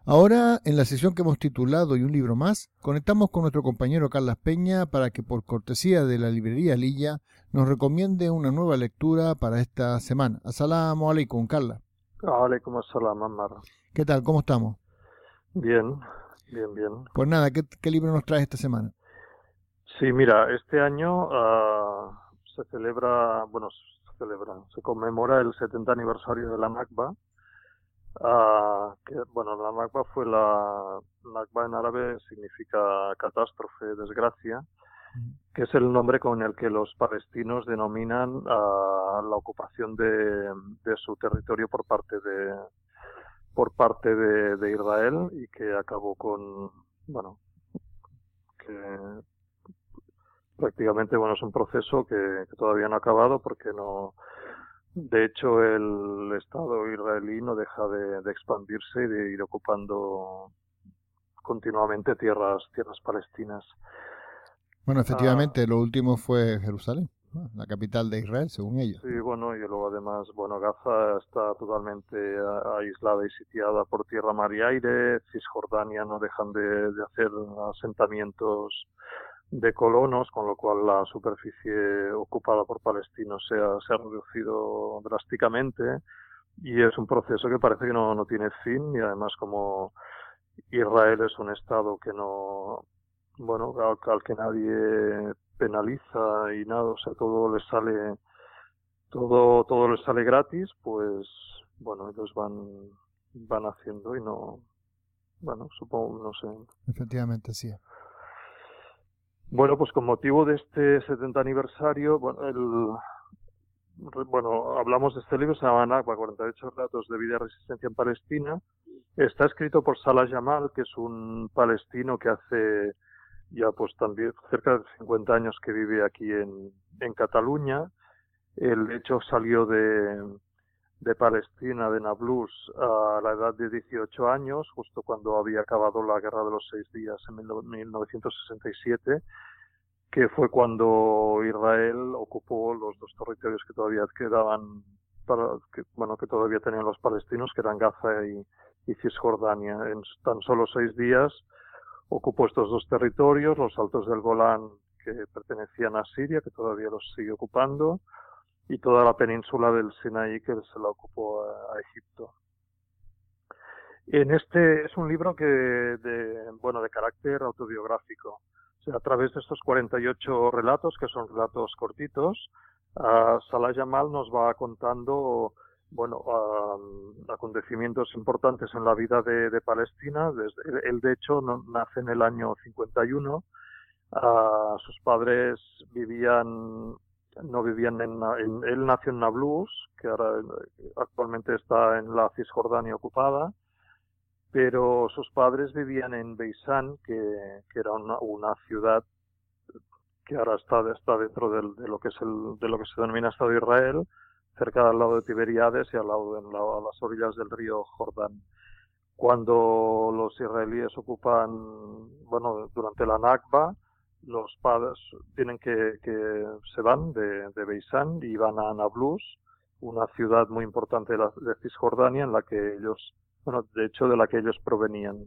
Ahora, en la sesión que hemos titulado Y un libro más, conectamos con nuestro compañero Carlas Peña para que, por cortesía de la librería Lilla, nos recomiende una nueva lectura para esta semana. Asalamu alaikum, Carlas. Alaikum assalam, Ammar. ¿Qué tal? ¿Cómo estamos? Bien, bien, bien. Pues nada, ¿qué libro nos traes esta semana? Sí, mira, este año se conmemora el 70 aniversario de la Nakba. La Nakba Nakba en árabe significa catástrofe, desgracia, que es el nombre con el que los palestinos denominan la ocupación de su territorio por parte de Israel, y que acabó que prácticamente, es un proceso que todavía no ha acabado, porque de hecho el Estado israelí no deja de expandirse y de ir ocupando continuamente tierras palestinas. Bueno, efectivamente, lo último fue Jerusalén, ¿no? La capital de Israel, según ellos. Sí, y luego además, Gaza está totalmente aislada y sitiada por tierra, mar y aire. Cisjordania no dejan de hacer asentamientos de colonos, con lo cual la superficie ocupada por palestinos se ha reducido drásticamente, y es un proceso que parece que no tiene fin. Y además, como Israel es un estado que al que nadie penaliza y nada, o sea, todo les sale gratis, pues ellos van haciendo y supongo, no sé. Efectivamente, sí. Pues con motivo de este 70 aniversario, hablamos de este libro. Se llama Nakba, 48 relatos de vida y resistencia en Palestina. Está escrito por Salah Jamal, que es un palestino que hace ya también cerca de 50 años que vive aquí en Cataluña. Él, de hecho, salió de Palestina, de Nablus, a la edad de 18 años, justo cuando había acabado la Guerra de los 6 días en 1967, que fue cuando Israel ocupó los dos territorios que todavía quedaban, que todavía tenían los palestinos, que eran Gaza y Cisjordania. En tan solo 6 días ocupó estos dos territorios, los altos del Golán, que pertenecían a Siria, que todavía los sigue ocupando, y toda la península del Sinaí, que se la ocupó a Egipto. Es un libro de carácter autobiográfico. O sea, a través de estos 48 relatos, que son relatos cortitos, Salah Jamal nos va contando acontecimientos importantes en la vida de Palestina. Él, de hecho, nace en el año 51. Sus padres no vivían él nació en Nablus, que ahora actualmente está en la Cisjordania ocupada, pero sus padres vivían en Beisán, que era una ciudad que ahora está dentro de lo que se denomina Estado de Israel, cerca al lado de Tiberíades y a las orillas del río Jordán. Cuando los israelíes ocupan, durante la Nakba, los padres tienen que se van de Beisán y van a Nablus, una ciudad muy importante de Cisjordania, en la que ellos, de hecho, de la que ellos provenían.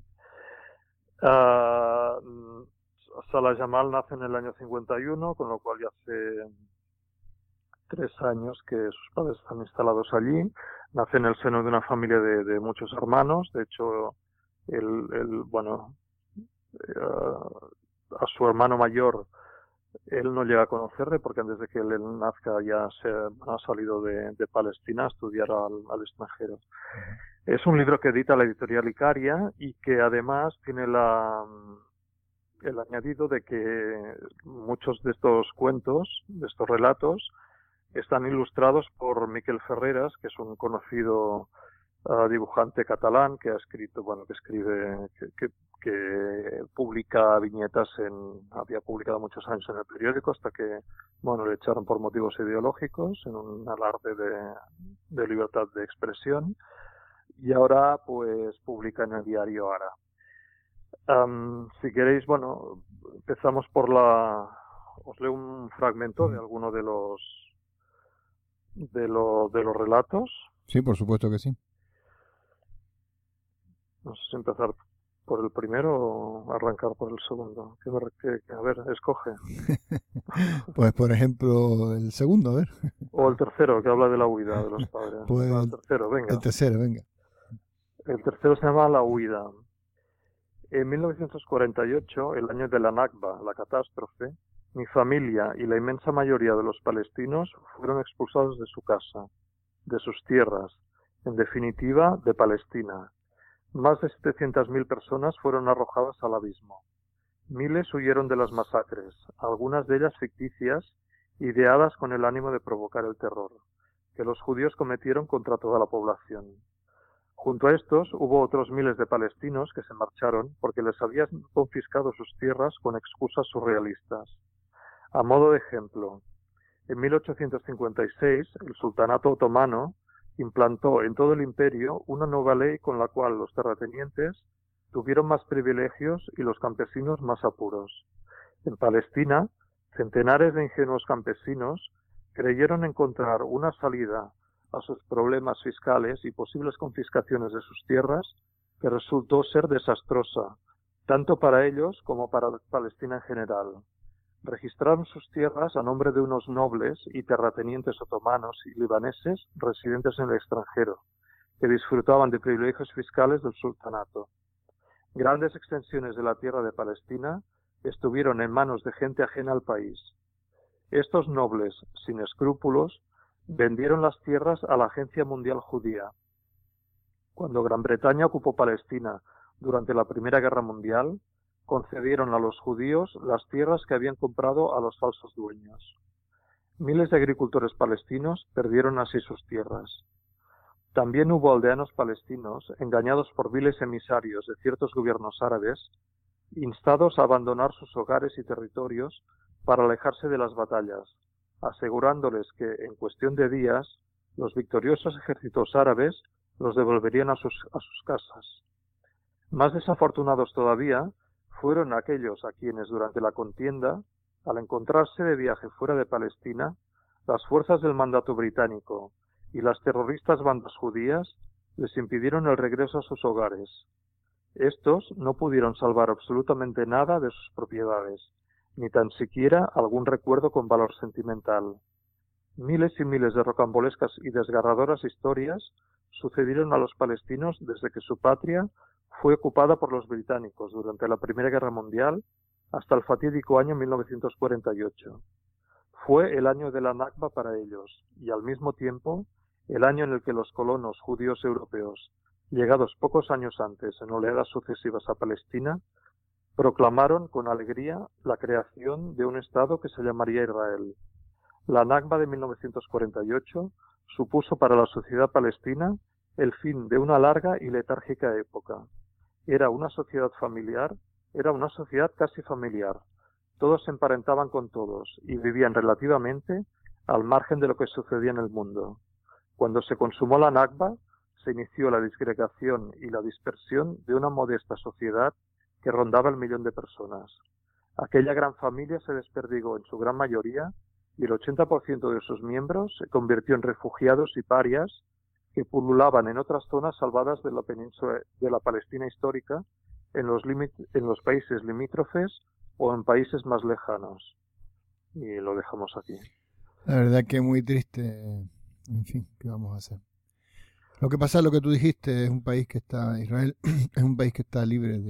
Salah Jamal nace en el año 51, con lo cual ya hace 3 años que sus padres están instalados allí. Nace en el seno de una familia de muchos hermanos. De hecho, a su hermano mayor él no llega a conocerle, porque antes de que él nazca ya ha salido de Palestina a estudiar al extranjero. Es un libro que edita la editorial Icaria, y que además tiene el añadido de que muchos de estos cuentos, de estos relatos, están ilustrados por Miquel Ferreras, que es un conocido dibujante catalán que ha escrito, que publica viñetas había publicado muchos años en el periódico, hasta que le echaron por motivos ideológicos, en un alarde de libertad de expresión, y ahora pues publica en el diario Ara. Si queréis, empezamos os leo un fragmento de alguno de los relatos. Sí, por supuesto que sí. No sé si empezar por el primero o arrancar por el segundo. A ver, escoge. Pues, por ejemplo, el segundo, a ver. O el tercero, que habla de la huida de los padres. Pues Va, el tercero, venga. el tercero, venga. El tercero se llama La huida. En 1948, el año de la Nakba, la catástrofe, mi familia y la inmensa mayoría de los palestinos fueron expulsados de su casa, de sus tierras, en definitiva, de Palestina. Más de 700.000 personas fueron arrojadas al abismo. Miles huyeron de las masacres, algunas de ellas ficticias, ideadas con el ánimo de provocar el terror, que los judíos cometieron contra toda la población. Junto a estos hubo otros miles de palestinos que se marcharon porque les habían confiscado sus tierras con excusas surrealistas. A modo de ejemplo, en 1856 el sultanato otomano implantó en todo el imperio una nueva ley con la cual los terratenientes tuvieron más privilegios y los campesinos más apuros. En Palestina, centenares de ingenuos campesinos creyeron encontrar una salida a sus problemas fiscales y posibles confiscaciones de sus tierras, que resultó ser desastrosa, tanto para ellos como para Palestina en general. Registraron sus tierras a nombre de unos nobles y terratenientes otomanos y libaneses residentes en el extranjero, que disfrutaban de privilegios fiscales del sultanato. Grandes extensiones de la tierra de Palestina estuvieron en manos de gente ajena al país. Estos nobles, sin escrúpulos, vendieron las tierras a la Agencia Mundial Judía. Cuando Gran Bretaña ocupó Palestina durante la Primera Guerra Mundial, concedieron a los judíos las tierras que habían comprado a los falsos dueños. Miles de agricultores palestinos perdieron así sus tierras. También hubo aldeanos palestinos, engañados por viles emisarios de ciertos gobiernos árabes, instados a abandonar sus hogares y territorios para alejarse de las batallas, asegurándoles que, en cuestión de días, los victoriosos ejércitos árabes los devolverían a sus casas. Más desafortunados todavía fueron aquellos a quienes durante la contienda, al encontrarse de viaje fuera de Palestina, las fuerzas del mandato británico y las terroristas bandas judías les impidieron el regreso a sus hogares. Estos no pudieron salvar absolutamente nada de sus propiedades, ni tan siquiera algún recuerdo con valor sentimental. Miles y miles de rocambolescas y desgarradoras historias sucedieron a los palestinos desde que su patria fue ocupada por los británicos durante la Primera Guerra Mundial hasta el fatídico año 1948. Fue el año de la Nakba para ellos y al mismo tiempo el año en el que los colonos judíos europeos, llegados pocos años antes en oleadas sucesivas a Palestina, proclamaron con alegría la creación de un Estado que se llamaría Israel. La Nakba de 1948 supuso para la sociedad palestina el fin de una larga y letárgica época. Era una sociedad familiar, era una sociedad casi familiar. Todos se emparentaban con todos y vivían relativamente al margen de lo que sucedía en el mundo. Cuando se consumó la Nakba, se inició la disgregación y la dispersión de una modesta sociedad que rondaba el 1.000.000 de personas. Aquella gran familia se desperdigó en su gran mayoría y el 80% de sus miembros se convirtió en refugiados y parias que pululaban en otras zonas salvadas de la península de la Palestina histórica, en los países limítrofes o en países más lejanos. Y lo dejamos aquí. La verdad que muy triste. En fin, ¿qué vamos a hacer? Lo que pasa es lo que tú dijiste, es un país que está, Israel es un país que está libre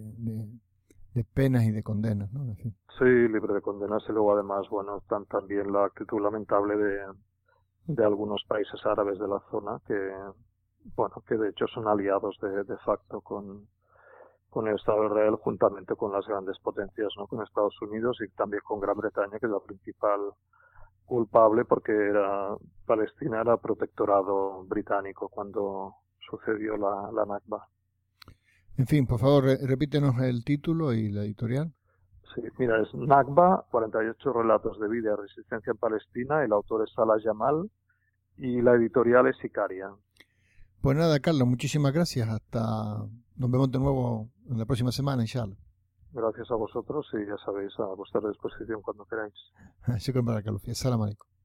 de penas y de condenas, ¿no? En fin. Sí, libre de condenas y luego además, bueno, también la actitud lamentable de algunos países árabes de la zona que, bueno, que de hecho son aliados de facto con el Estado de Israel juntamente con las grandes potencias, ¿no? Con Estados Unidos y también con Gran Bretaña, que es la principal culpable porque Palestina era protectorado británico cuando sucedió la Nakba. En fin, por favor, repítenos el título y la editorial. Sí, mira, es Nakba, 48 relatos de vida y resistencia en Palestina, el autor es Salah Jamal y la editorial es Sicaria. Pues nada, Carlos, muchísimas gracias. Nos vemos de nuevo en la próxima semana, inshallah. Gracias a vosotros y ya sabéis, a vuestra disposición cuando queráis. Shukran, Barakallahu. Assalamu alaikum.